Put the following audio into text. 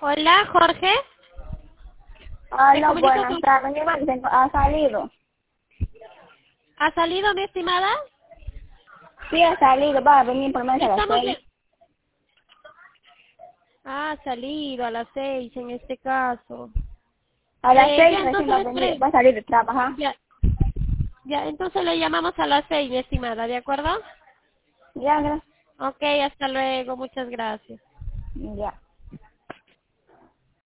Hola, Jorge. Me Hola, comunico buenas con... tardes. Mi madre ha salido. ¿Ha salido, mi estimada? Sí, ha salido. Va a venir por más a las Estamos 6. en... Ha salido a las 6 en este caso. A las 6 Ya, recién entonces va a le venir. espere. Va a salir de trabajar. Ya, ya, entonces le llamamos a las 6, mi estimada, ¿de acuerdo? Ya, gracias. Ok, hasta luego, muchas gracias. Ya.